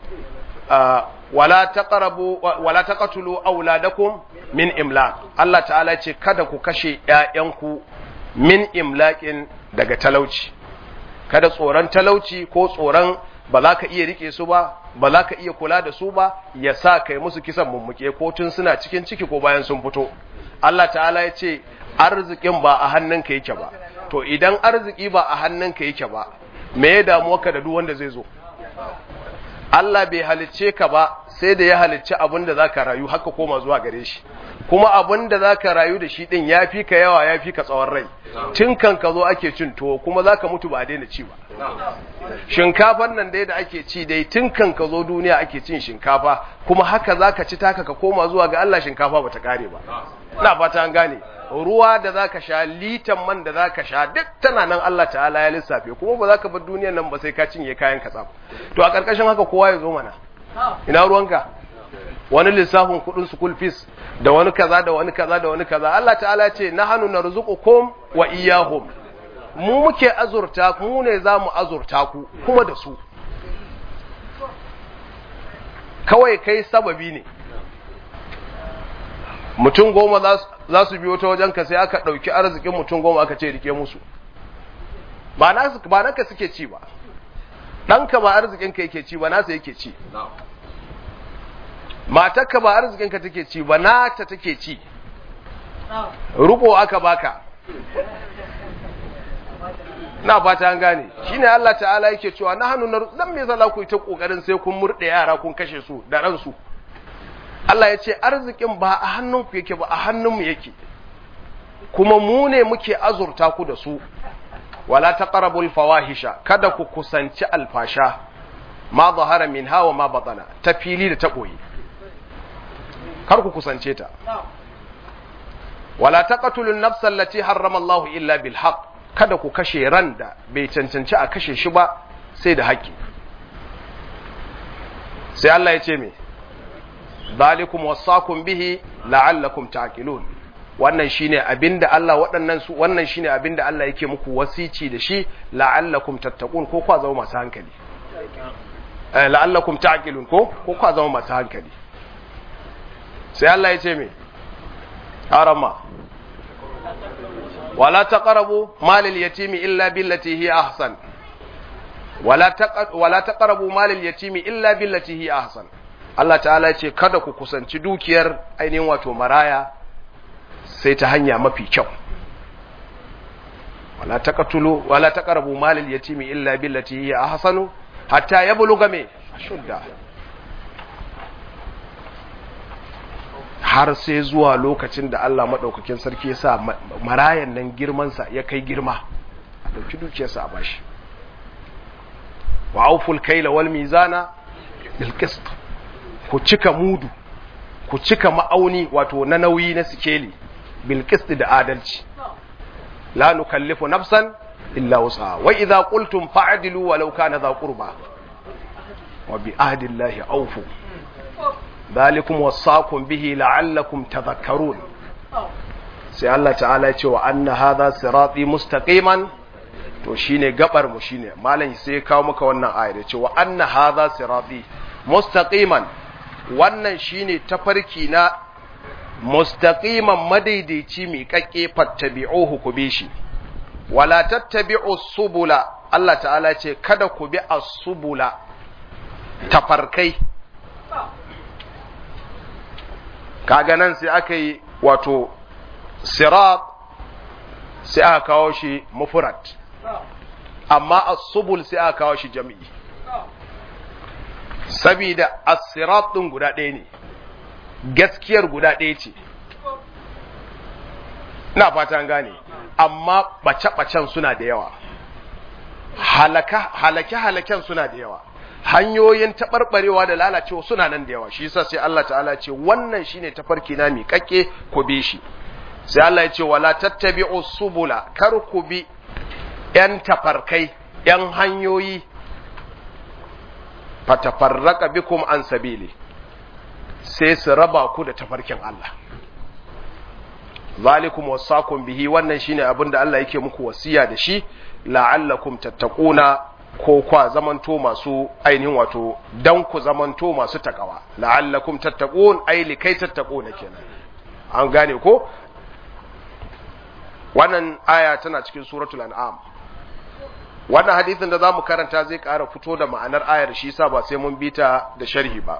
wala taqrabu wala taqtulu auladakum min imlaq Allah ta'ala ya ce kada ku kashe ƴaƴanku min imlaqin daga talauci kada tsoron talauci ko tsoron ba za ka iya rike su ba ba za ka iya kula da su ba ya sa kai musu kisan mummuke ko tun suna cikin ciki ko bayan sun fito Allah ta'ala ya ce arzikin ba a hannunka yake ba to idan arziki ba a hannunka yake ba me ya damuwa ka da duk wanda zai zo Allah bai halicce ka ba sai da ya halicci abin da zaka rayu haka koma zuwa gare shi kuma abin da zaka rayu da shi din yafi ka yawa yafi ka tsawon rai tun kan ka zo ake cin tuwo kuma zaka mutu ba daina ci ba shinkafan nan dai da ake ci dai tun kan ka zo duniya ake cin shinkafa kuma haka zaka ci taka ka koma zuwa ga Allah shinkafa bata kare ba ina fata an gane ruwa da zaka sha litan man da zaka sha duk tana nan Allah ta'ala ya lissafe kuma ba zaka bar duniyar nan ba sai ka cinye kayan ka tsaf to a karkashin haka kowa ya zo mana ina ruwanka wani lissafin kudin school fees da wani kaza da wani kaza da wani kaza Allah ta'ala ya ce nahnu narzuqukum wa iyyahum mu muke azurta ku mu ne zamu azurta ku kuma da su kawai kai sababi ne mutum goma za su biyo ta wajenka sai aka ɗauki arzikin mutum goma aka ce rike musu ba naka suke ci ba ɗanka ba arzikinka yake ci ba nasa yake ci matarka ba arzikinka take ci ba nata take ci rubo aka baka na fata an gane shine Allah ta'ala yake cewa nahnu dan me yasa ku yi ta kokarin sai kun murde yara kun kashe su da ransu Allah ya ce arzikin ba a hannunku yake ba a hannunmu yake kuma mu ne muke azurta ku da su wala taqrabul fawahisha kada ku kusanci alfasha ma zahara minha wa ma batana ta fili da ta boye kar ku kusance ta wala taqtulun nafsal lati harrama Allah illa bil haqq kada ku kashe ran da bai cancanci a kashe shi ba sai da haƙƙi sai Allah ya ce me zalikum wasaqum bihi la'allakum ta'qilun wannan shine abinda Allah waɗannan su wannan shine abinda Allah yake muku wasici da shi la'allakum tattaqun ko kwa zama masu hankali eh la'allakum ta'qilun ko ko kwa zama masu hankali sai Allah ya ce me arama wala taqrabu malal yatimi illa billati hi ahsan wala taqad wala taqrabu malal yatimi illa billati hi ahsan Allah ta'ala ce kada ku kusanci dukiyar ainihin wato maraya sai ta hanya mafi kyau wala taqtulu wala taqrabu malal yatimi illa billati hi ahsanu hatta yabluga me shudda har sai zuwa lokacin da Allah madaukakin sarki ya sa marayan nan girman sa ya kai girma a dauki dukiyar sa a bashi wa auful kayla wal mizana bil qist ku cika mudu ku cika ma'auni wato na nauyi na sikeli bil qist da adalci la nukallifu nafsan illa wus'aha wa idza qultum fa'dilu walau kana dha qurba wa bi ahdi llahi awfu dhalikum wasaqum bihi la'allakum tadhakkarun sai Allah ta'ala ya ce wa anna hadha sirati mustaqiman to shine gabar mu shine malam sai ya kawo maka wannan ayar ya ce wa anna hadha sirati mustaqiman wannan shine tafarki na mustaqiman madaidaici mi kakke fattabi'uhu ku bi shi wala tattabi'u subula Allah ta'ala ce kada ku bi as-subula tafarkai kaga nan sai aka yi wato sirat sai aka kawo shi mufrad amma as-subul sai aka kawo shi jami'i sabida as-sirat din guda ɗaya ne gaskiyar guda ɗaya ce ina fatan gane amma bace-bacen suna da yawa halaka halake-halaken suna da yawa hanyoyin taɓarɓarewa da lalacewa suna nan da yawa shi yasa sai Allah ta'ala ce wannan shine tafarki na mi kake ku bi shi sai Allah ya ce wala tattabi'u subula kar ku bi yan tafarkai yan hanyoyi fatafarraka bikum an sabili sai su raba ku da tafarkin Allah zalikum wasaqum bihi wannan shine abin da Allah yake muku wasiya da shi la'allakum tattaquna ko kwa zamanto masu ainihin wato dan ku zamanto masu takawa la'allakum tattaqun ai likai tattaquna kenan an gane ko wannan aya tana cikin suratul an'am wannan hadisin da zamu karanta zai ƙara fito da ma'anar ayar shi yasa ba sai mun bita da sharhi ba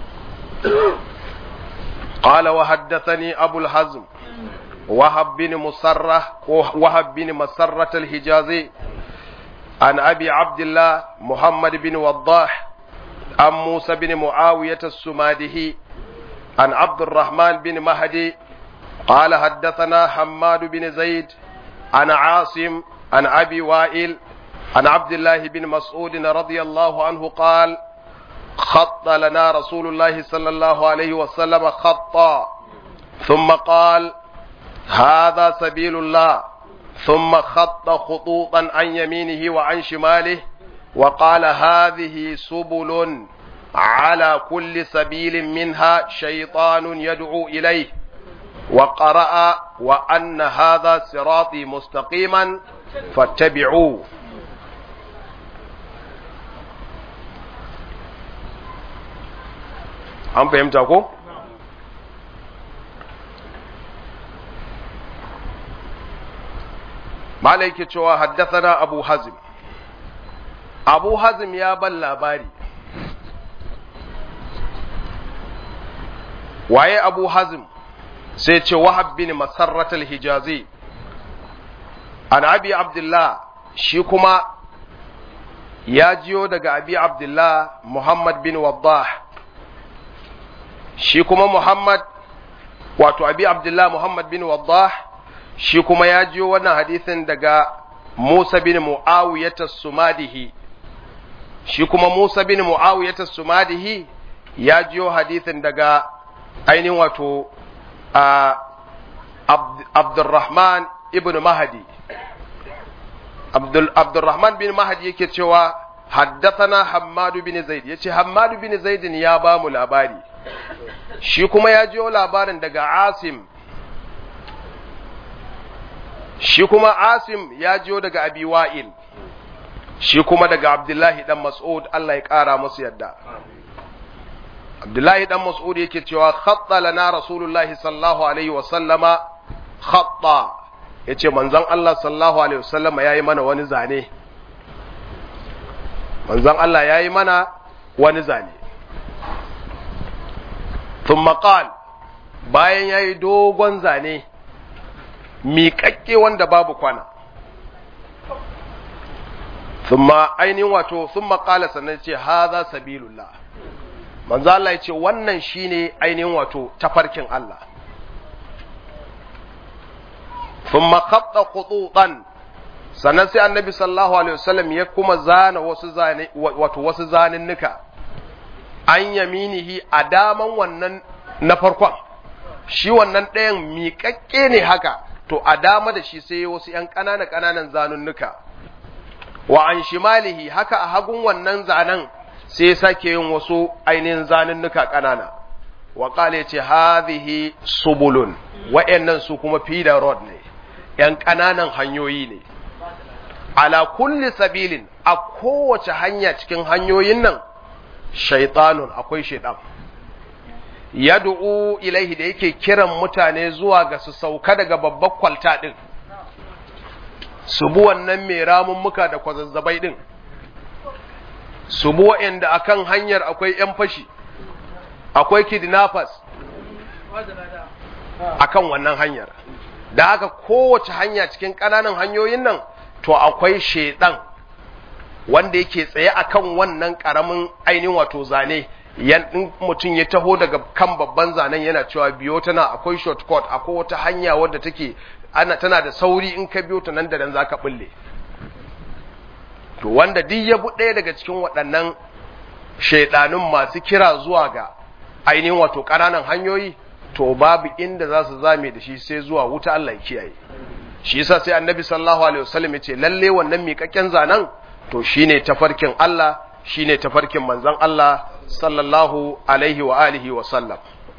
qala wa haddathani abul hazm wahab bin musarrah wahab bin masarrat al-hijazi an abi abdullah muhammad bin waddah an musa bin muawiyah as-sumadihi an abd الرحمن bin mahdi قال حدثنا حماد بن زيد عن عاصم عن أبي وائل عن عبد الله بن مسعود رضي الله عنه قال خط لنا رسول الله صلى الله عليه وسلم خطا ثم قال هذا سبيل الله ثم خط خطوطا عن يمينه وعن شماله وقال هذه سبل على كل سبيل منها شيطان يدعو إليه وقرأ وأن هذا صراطي مستقيما فاتبعوه an fahimta ko? malaiki cewa haddathana abu hazim abu hazim ya ban labari waye abu hazim sai ce wahab bin masarrat al-hijazi an abi abdullah shi kuma ya jiyo daga abi abdullah muhammad bin waddah shi kuma muhammad wato abi abdullah muhammad bin waddah shi kuma ya jiyo wannan hadisin daga musa bin muawiyah as-sumadihi shi kuma musa bin muawiyah as-sumadihi ya jiyo hadisin daga ainihin wato Uh, Abd, Abdurrahman ibn Mahdi Abdul Abdurrahman bin Mahdi yake cewa haddathana Hammad bin Zaid yace Hammad bin Zaid ya ba mu labari shi kuma ya jiyo labarin daga Asim shi kuma Asim ya jiyo daga Abi Wa'il shi kuma daga Abdullahi dan Mas'ud Allah ya kara musu yadda Abdullahi dan Mas'ud yake cewa khatta lana Rasulullahi sallallahu alaihi wa sallama khatta yace manzon Allah sallallahu alaihi wa sallama yayi mana wani zane manzon Allah yayi mana wani zane thumma qala bayan yayi dogon zane miƙaƙƙe wanda babu kwana thumma ainihin wato thumma qala sannan ce hadha sabilullah manzo Allah ya ce wannan shine ainihin wato tafarkin Allah thumma khatta khututan sannan sai annabi sallallahu alaihi wasallam ya kuma zana wasu zane wato wasu zaninnuka an yaminihi a daman wannan na farkon, shi wannan ɗayan miƙaƙƙe ne haka, to a dama da shi sai wasu ‘yan ƙanana ƙananan zanunnuka, wa an shimalihi haka a hagun wannan zanen sai sake yin wasu ainihin zanunnuka ƙanana, wa ƙale ce hazihi subulun, wa'yannan su kuma feeder road ne, ‘yan ƙananan hanyoyi ne, ala kulli sabilin a kowace hanya cikin hanyoyin nan, shaitanun akwai shaitan. Yad'u ilaihi da yake kiran mutane zuwa ga su sauka daga babbar kwalta din, su bi wannan mai ramummuka da kwazazzabai din, su bi wa'anda akan hanyar akwai ‘yan fashi, akwai kidnappers akan wannan hanyar. Da haka kowace hanya cikin ƙananan hanyoyin nan, to akwai shaitan wanda yake tsaye akan wannan ƙaramin ainihin wato zane. Yan mutum ya taho daga kan babban zanen yana cewa biyo tana akwai shortcut, akwai wata hanya wadda take ana tana da sauri in ka biyo ta nan da nan zaka bulle. To wanda duk ya bu ɗaya daga cikin waɗannan shaidanun masu kira zuwa ga ainihin wato ƙananan hanyoyi, to babu inda za su zame da shi sai zuwa wuta, Allah ya kiyaye. Shi yasa sai Annabi sallallahu alaihi wasallam ya ce lalle wannan miƙaƙƙen zanen to shine tafarkin Allah, shine tafarkin manzon Allah sallallahu alaihi wa alihi wa sallam.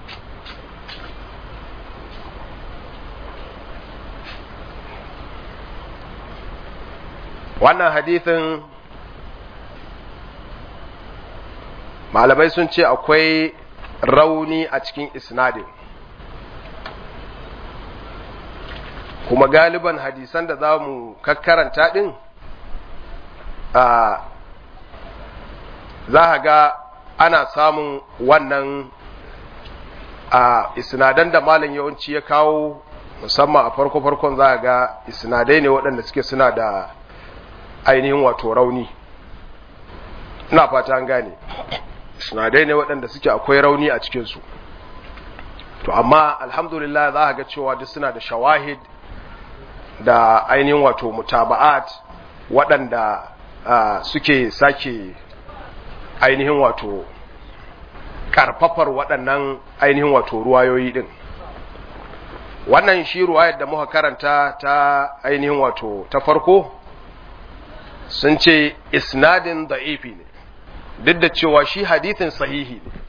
Wannan hadithin malamai sun ce akwai rauni a cikin isnadin, kuma galiban hadisan da za mu kakkaranta din a za a ga ana samun wannan a isnadan da malam yawanci ya kawo, musamman a farko-farkon za a ga isnadai ne waɗanda suke suna da ainihin wato rauni. Ina fata an gane, isnadai ne waɗanda suke akwai rauni a cikinsu. To amma alhamdulillah za a ga cewa duk suna da shawahid da ainihin wato mutaba'at waɗanda uh, suke sake ainihin wato karfafar waɗannan ainihin wato ruwayoyi din. Wannan shi ruwayar da muka karanta ta ainihin wato ta farko sun ce isnadin da'ifi ne, duk da cewa shi hadithin sahihi ne,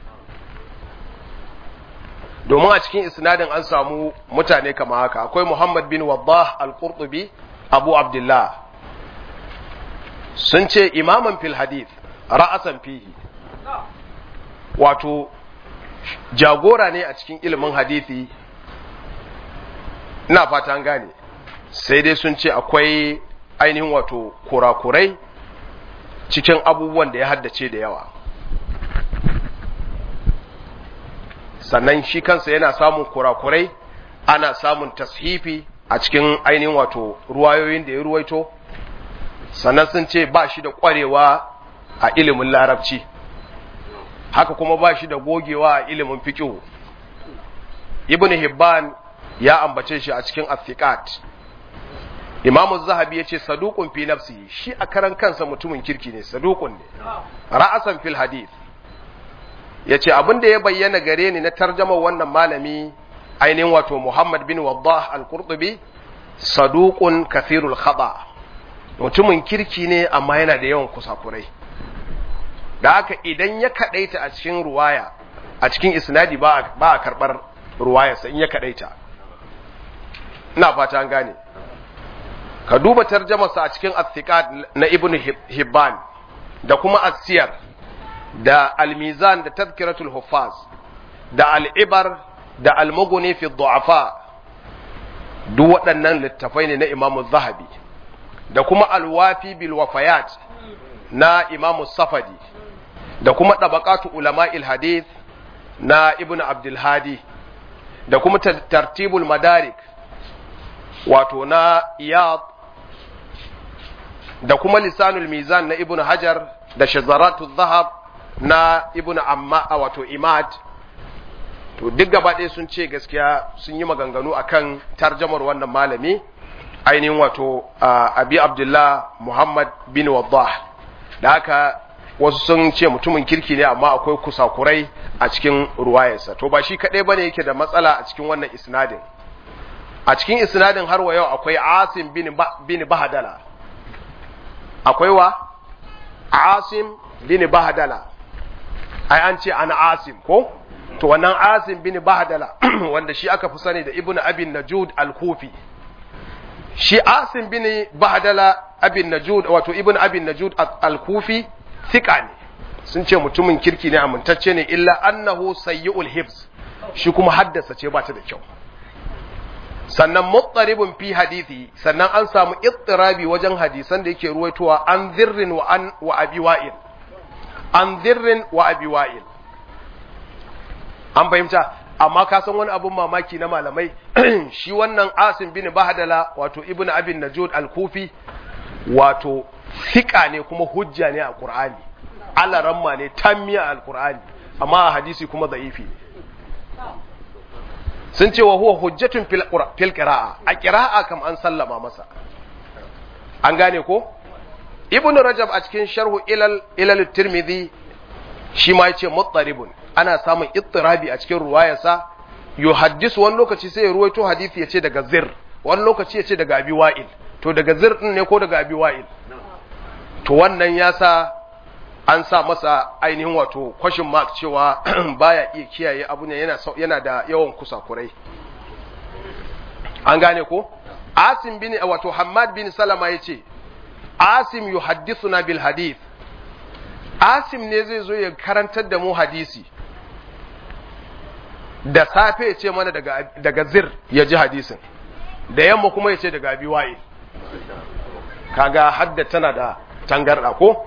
domin a cikin isnadin an samu mutane kama haka. Akwai Muhammad bin Waddah al-Qurtubi Abu Abdullah, sun ce imaman fil hadith ra'asan fihi, wato jagora ne a cikin ilimin hadithi. Ina fata an gane, sai dai sun ce akwai ainihin wato kurakurai cikin abubuwan da ya haddace da yawa, sannan shi kansa yana samun kurakurai, ana samun tashifi a cikin ainihin wato ruwayoyin da ya ruwaito, sannan sun ce ba shi da ƙwarewa a ilimin larabci, haka kuma ba shi da gogewa a ilimin fiqh. Ibn Hibban ya ambace shi a cikin Athiqat. Imam Az-Zahabi yace saduqun fi nafsihi, shi a karan kansa mutumin kirki ne, saduqun ne ra'asan fil hadith. Yace abinda ya bayyana gare ni na tarjumar wannan malami ainihin wato Muhammad bin Waddah al-Qurtubi, saduqun kathirul khata, mutumin kirki ne amma yana da yawan kusakurai. Da haka idan ya kadaita a cikin ruwaya, a cikin isnadi ba ba a karbar ruwayarsa in ya kadaita. Ina fata an gane. Ka duba tarjamarsa a cikin Athiqat na Ibn Hibban da kuma As-Siyar da Al-Mizan da Tadhkiratul Huffaz da Al-Ibar da Al-Mughni fi Du'afa, duk waɗannan littafai ne na Imam Az-Zahabi, da kuma Al-Wafi bil Wafayat na Imam Safadi, da kuma Tabaqatu Ulama'il Hadith na Ibn Abdul Hadi, da kuma Tartibul Madarik wato na Iyad, da kuma Lisanul Mizan na Ibn Hajar, da Shazaratul Zahab na Ibn Amma wato Imad. To duk gaba ɗaya sun ce gaskiya sun yi maganganu akan tarjamar wannan malami ainihin wato Abi Abdullah Muhammad bin Waddah. Da haka wasu sun ce mutumin kirki ne amma akwai kusakurai a cikin ruwayarsa to ba shi kadai bane yake da matsala a cikin wannan isnadin a cikin isnadin har wa yau akwai Asim bin bin Bahdala akwai wa Asim bin Bahdala ai an ce ana Asim ko to wannan Asim bin Bahdala wanda shi aka fi sani da Ibn Abi Najud al-Kufi shi Asim bin Bahdala Abi Najud wato Ibn Abi Najud al-Kufi thika ne sun ce mutumin kirki ne amintacce ne illa annahu sayyi'ul hifz shi kuma haddasa ce ba ta da kyau sannan muttaribun fi hadisi sannan an samu ittirabi wajen hadisan da yake ruwaitowa an zirrin wa an wa abi wa'il an zirrin wa abi wa'il an fahimta amma ka san wani abun mamaki na malamai shi wannan Asim bin Bahdala wato Ibn Abi Najud al-Kufi wato fika ne kuma hujja ne a Qur'ani alaramma ne tammiya al-Qur'ani amma a hadisi kuma da'ifi ne sun ce wa huwa hujjatun fil qira'a a qira'a kam an sallama masa an gane ko Ibn Rajab a cikin sharhu ilal ilal Tirmidhi shi ma yace muttaribun ana samun ittirabi a cikin ruwayarsa yuhaddisu wani lokaci sai ya ruwaito hadisi yace daga zir wani lokaci yace daga abi wa'il to daga zir din ne ko daga abi wa'il to wannan yasa an sa masa ainihin wato question mark cewa baya iya kiyaye abu ne yana yana da yawan kusakurai an gane ko Asim bin wato Hammad bin Salama yace Asim yuhaddithuna bil hadith Asim ne zai zo ya karantar da mu hadisi da safe ya ce mana daga daga zir ya ji hadisin da yamma kuma ya ce daga abi wa'il kaga hadda tana da tangarda ko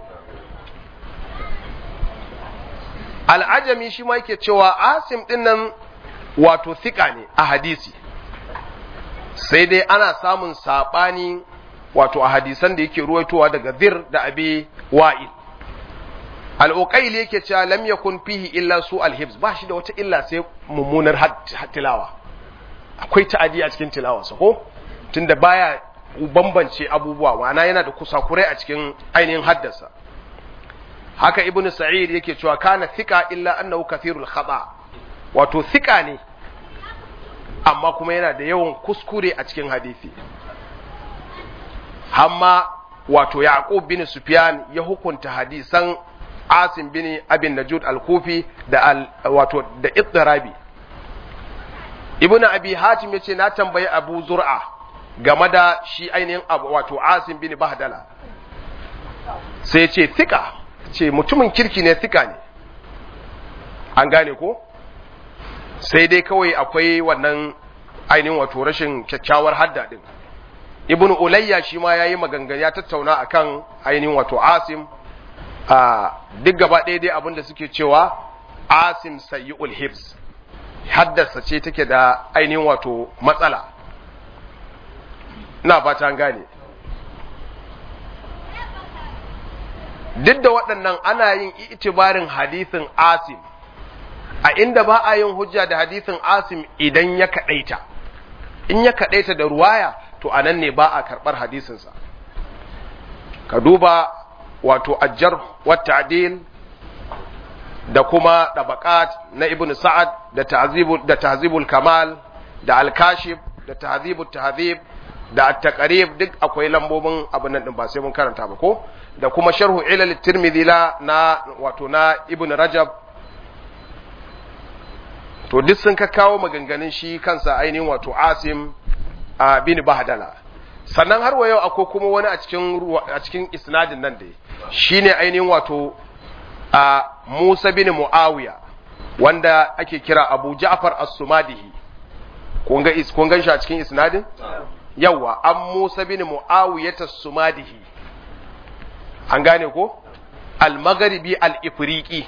al'ajami shi ma yake cewa Asim din nan wato thika ne a hadisi sai dai ana samun sabani wato a hadisan da yake ruwaitowa daga zir da abi wa'il al-uqayli yake cewa lam yakun fihi illa su al-hibs ba shi da wata illa sai mummunar tilawa akwai ta'adi a cikin tilawarsa ko tunda baya bambance abubuwa wana yana da kusakurai a cikin ainihin haddasa haka ibnu sa'id yake cewa kana thika illa annahu kathirul khata wato thika ne amma kuma yana da yawan kuskure a cikin hadisi hamma wato yaqub bin sufyan ya hukunta hadisan Asim bin Abi Najud al-Kufi da al, wato da ittirabi Ibn Abi Hatim yace na tambayi Abu Zur'a game da shi ainihin abu wato Asim bin Bahdala sai yace thika ce mutumin kirki ne thika ne an gane ko sai dai kawai akwai wannan ainihin wato rashin kyakkyawar hadda din Ibn Ulayya shi ma yayi maganganu ya tattauna akan ainihin wato Asim a duk gaba ɗaya dai abinda suke cewa Asim sayyi'ul hibs haddasa ce take da ainihin wato matsala ina fata an gane duk da waɗannan ana yin itibarin hadisin Asim a inda ba a yin hujja da hadisin Asim idan ya kaɗaita in ya kaɗaita da ruwaya to anan ne ba a karɓar hadisinsa ka duba wato ajjar wa ta'dil da kuma dabaqat na ibn sa'ad da ta'zibul da tahzibul kamal da al-kashif da tahzibut tahdhib da at-taqrib duk akwai lambobin abin nan din ba sai mun karanta ba ko da kuma sharhu ilal tirmidhi la na wato na ibn rajab to duk sun ka kawo maganganun shi kansa ainihin wato Asim bin Bahdala sannan har wa yau akwai kuma wani a cikin a cikin isnadin nan da shine ainihin wato a Musa bin Muawiya wanda ake kira Abu Ja'far as-Sumadihi kun ga is kun gan shi a cikin isnadin yawa an Musa bin Muawiya as-Sumadihi an gane ko al-Maghribi al-Ifriqi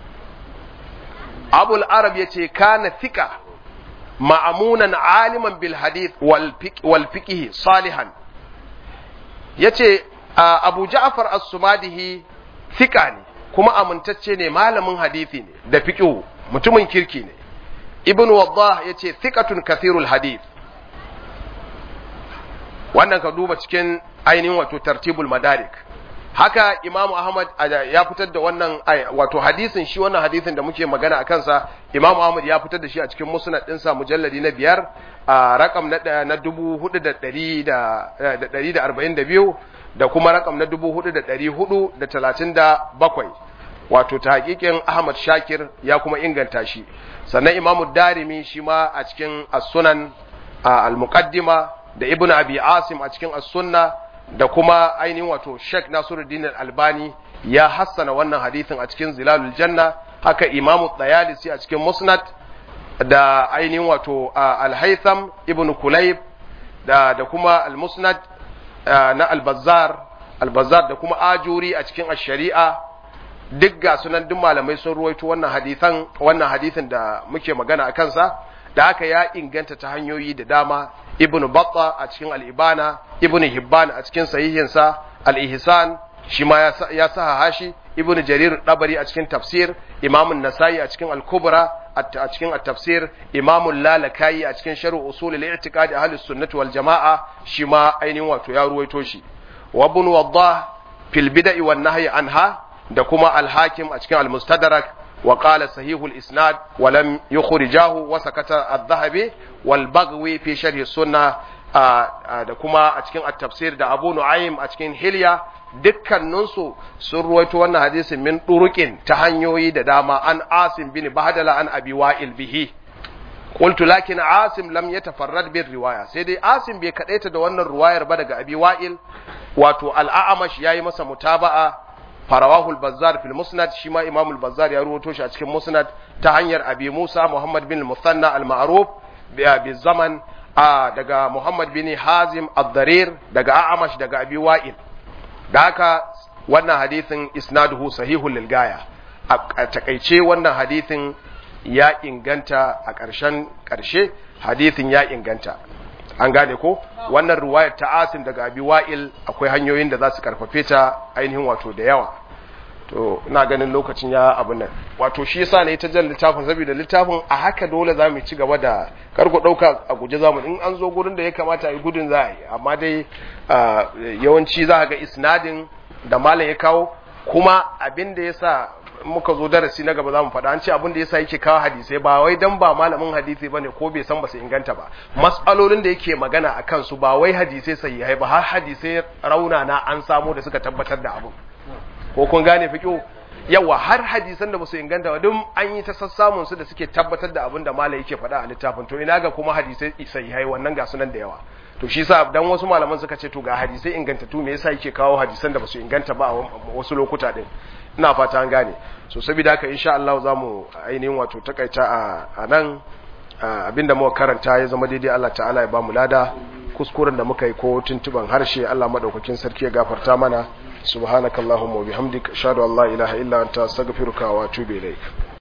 Abu al-Arab yace kana thika ma'amunan aliman bil hadith wal fiqh salihan yace Abu Ja'far as-Sumadihi thika ne kuma amintacce ne malamin hadisi ne da fiqh mutumin kirki ne Ibn Waddah yace thiqatun kathirul hadith wannan ka duba cikin ainihin wato tartibul madarik haka Imam Ahmad ya fitar da wannan wato hadisin shi wannan hadisin da muke magana a kansa Imam Ahmad ya fitar da shi a cikin musnad ɗinsa mujalladi na biyar a rakam na na dubu hudu da ɗari da ɗari da arba'in da biyu da kuma rakam na dubu hudu da ɗari hudu da talatin da bakwai wato ta hakikin Ahmad Shakir ya kuma inganta shi sannan Imam Darimi shi ma a cikin as-sunan al-muqaddima da Ibn Abi Asim a cikin as-sunna da kuma ainihin wato Sheikh Nasiruddin Al-Albani ya hassana wannan hadisin a cikin Zilalul Janna haka Imam Tayalisi a cikin Musnad da ainihin wato Al-Haytham Ibn Kulayb da da kuma Al-Musnad na Al-Bazzar Al-Bazzar da kuma Ajuri a cikin Ash-Shari'a duk ga sunan duk malamai sun ruwaito wannan hadisan wannan hadisin da muke magana akan sa da haka ya inganta ta hanyoyi da dama Ibn Battah a cikin Al-Ibana Ibn Hibban a cikin sahihinsa Al-Ihsan shi ma ya sahaha shi Ibn Jarir Dabari a cikin tafsir Imam An-Nasa'i a cikin Al-Kubra a cikin At-Tafsir Imam Al-Lalakai a cikin Sharh Usul Al-I'tiqad Ahlus Sunnah wal Jama'a shi ma ainihin wato ya ruwaito shi wa Ibn Waddah fil Bid'i wan Nahyi anha da kuma Al-Hakim a cikin Al-Mustadrak وقال صحيح الإسناد ولم يخرجاه وسكت الذهبي والبغوي في شرح السنة da kuma a cikin at-tafsir da Abu Nu'aym a cikin Hilya dukkaninsu sun ruwaito wannan hadisin min duruqin ta hanyoyi da dama an Asim bin Bahdala an Abi Wa'il bihi qultu lakin Asim lam yatafarrad bir riwaya sai dai Asim bai kadaita da wannan riwayar ba daga Abi Wa'il wato al-A'mash yayi masa mutaba'a farawahu al-Bazzar fil Musnad shi ma Imam al-Bazzar ya ruwato shi a cikin Musnad ta hanyar Abi Musa Muhammad bin al-Muthanna al-Ma'ruf bi zaman daga Muhammad bin Hazim ad-Darir daga A'mash daga Abi Wa'il da haka wannan hadisin isnaduhu sahihul lil gaya a takeice wannan hadisin ya inganta a ƙarshen ƙarshe hadisin ya inganta an gane ko wannan ruwayar ta Asim daga Abi Wa'il akwai hanyoyin da za su karfafe ta ainihin wato da yawa to ina ganin lokacin ya abun nan wato shi yasa ne ta jan littafin saboda littafin a haka dole za mu ci gaba da karko dauka a guje zamu in an zo gurin da ya kamata a yi gudun za a yi amma dai yawanci za ga isnadin da malam ya kawo kuma abin da yasa muka zo darasi na gaba zamu faɗa an ce abin da yasa yake kawo hadisai ba wai dan ba malamin hadisi bane ko bai san ba su inganta ba mas'alolin da yake magana akan su ba wai hadisai sahihai ba har hadisai raunana an samu da suka tabbatar da abin ko kun gane fiqo yawa har hadisan da basu inganta ba duk an yi ta sassamun su da suke tabbatar da abin da malai yake faɗa a littafin to ina ga kuma hadisai sahihai wannan ga sunan da yawa to shi yasa dan wasu malaman suka ce to ga hadisai ingantattu me yasa yake kawo hadisan da basu inganta ba a wasu lokuta din ina fata an gane so saboda haka insha Allah zamu ainihin wato takaita a nan abinda muka karanta ya zama daidai Allah ta'ala ya bamu lada kuskuren da muka yi ko tuntuban harshe Allah madaukakin sarki ya gafarta mana subhanakallahumma wa bihamdika ashhadu an la ilaha illa anta astaghfiruka wa atubu ilaik